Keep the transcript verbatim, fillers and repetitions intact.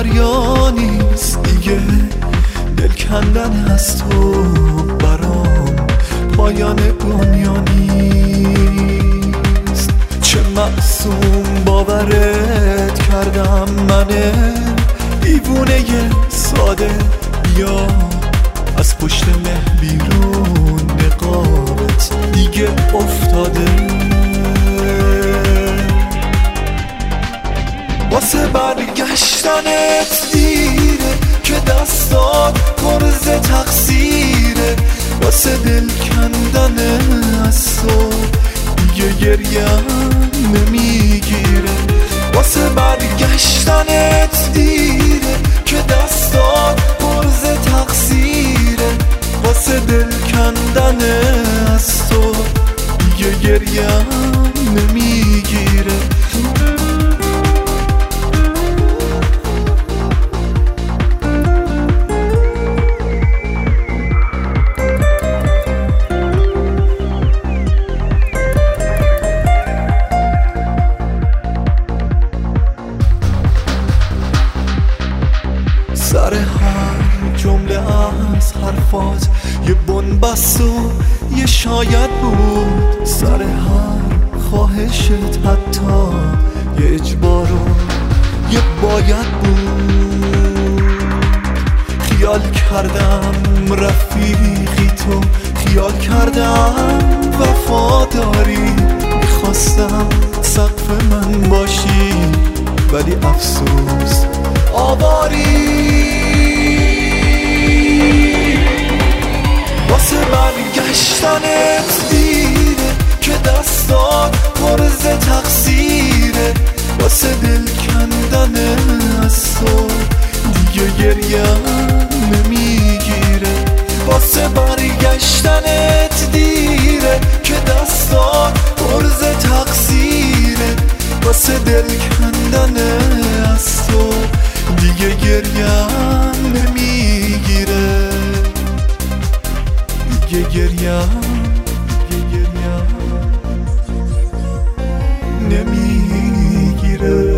دریا نیست دیگه، دل کندن از تو برام پایان دنیا نیست. چه معصوم باورت کردم من دیوونه ساده، بیا از پشت مه بیرون، نقابت دیگه افتاده. واسه برگشتنت دیره که دستات پرز تقصیره، واسه دل کندن از تو دیگه گریم نمیگیره. واسه برگشتنت دیره که دستات پرز تقصیره، واسه دل کندن از تو دیگه گریم نمیگیره. سر هر جمله از حرفات یه بنبست و یه شاید بود، سر هر خواهشت حتی یه اجبار و یه باید بود. خیال کردم رفیقی تو، خیال کردم وفاداری، میخواستم سقف من باشی ولی افسوس آواری. واسه برگشتنت دیره که دستات پرز تقصیره، واسه دل کندن از تو دیگه گریم نمیگیره. واسه برگشتنت دیره که دستات پرز تقصیره، واسه دل کندن از تو دیگه گریم نمیگیره. دیگه گریم دیگه گریم نمیگیره.